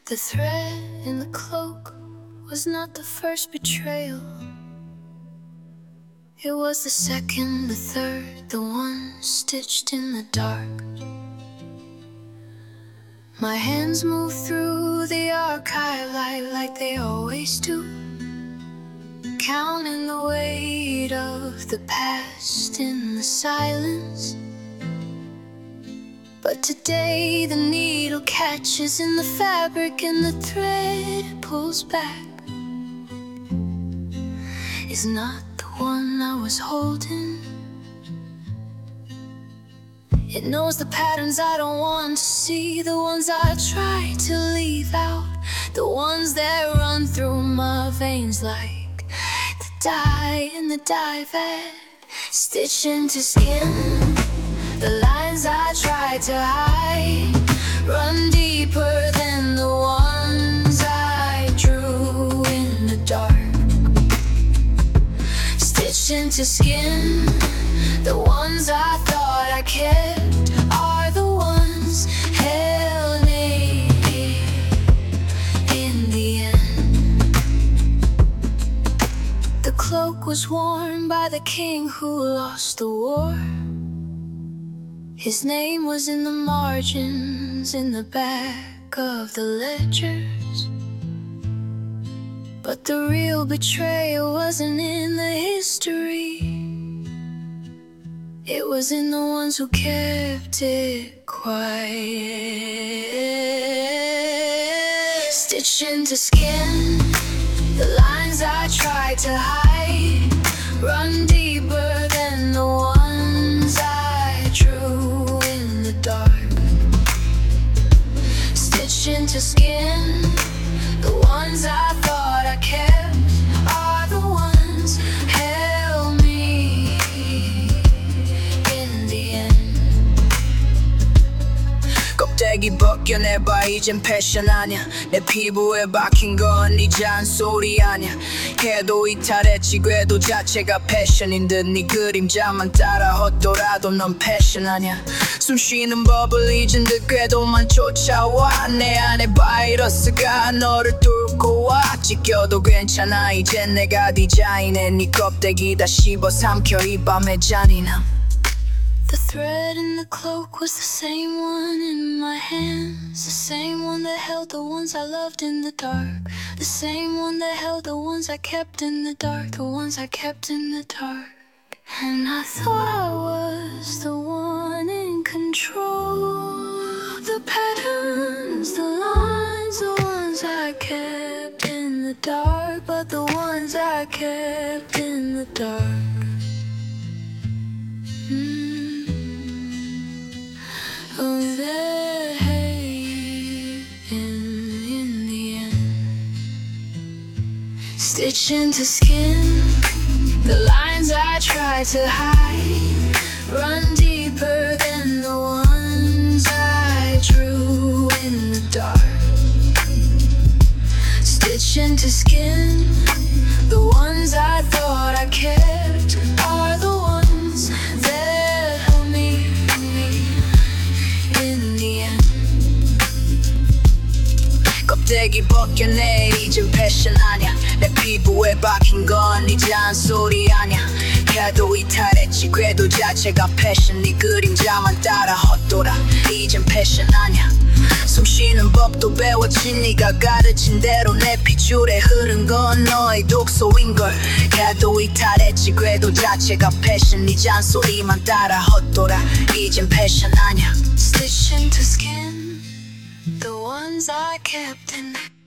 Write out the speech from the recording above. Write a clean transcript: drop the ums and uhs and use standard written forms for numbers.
The thread in the cloak was not the first betrayal. It was the second, the third, the one stitched in the dark. My hands move through the archive like they always do, counting the weight of the past in the silence. But today the needle catches in the fabric and the thread pulls back. Is not the one I was holding. It knows the patterns I don't want to see, the ones I try to leave out, the ones that run through my veins like the dye in the dye vat, stitched into skin. The lines I tried to hide run deeper than the ones I drew in the dark. Stitched into skin, the ones I thought I kept are the ones held me in the end. The cloak was worn by the king who lost the war. His name was in the margins, in the back of the ledgers. But the real betrayal wasn't in the history. It was in the ones who kept it quiet. Stitched into skin, the lines I tried to hide run deeper than the ones I drew in the dark. Stitched into skin, the ones I thought I kept are the ones held me in the end. 껍데기 벗겨내봐, 이젠 패션 아냐. 내 피부에 박힌 건 네 잔소리 아냐. 해도 이탈했지, 궤도 자체가 패션인 듯. 네 그림자만 따라 걷더라도 넌 패션 아냐. 숨 쉬는 법을 잊은 듯 궤도만 쫓아와. 내 안에 바이러스가 너를 뚫고 와. 찢겨도 괜찮아, 이젠 내가 디자인해. 네 껍데기 다 씹어 삼켜 이 밤의 잔인함. The thread in the cloak was the same one in my hands, the same one that held the ones I loved in the dark, the same one that held the ones I kept in the dark, the ones I kept in the dark. And I thought I was the one in control. The patterns, the lines, the ones I kept in the dark, but the ones I kept in the dark. Oh, they in the end. Stitched into skin, the lines I tried to hide run deeper than the ones I drew in the dark. Stitched into skin, the ones I thought I kept are the ones that hold me in the end. 껍데기 벗겨내, 이젠 패션 아냐. 내 피부에 박힌 건 네 잔소리 아냐. 해도 이탈했지, 궤도 자체가 패션. 네 그림자만 따라 헛돌아, 이젠 패션 아냐. 숨 쉬는 법도 배웠지, 네가 가르친 대로. 내 핏줄에 흐른 건 너의 독소인걸. 해도 이탈했지, 궤도 자체가 패션. 네 잔소리만 따라 헛돌아, 이젠 패션 아냐. Stitched into skin, the ones I kept in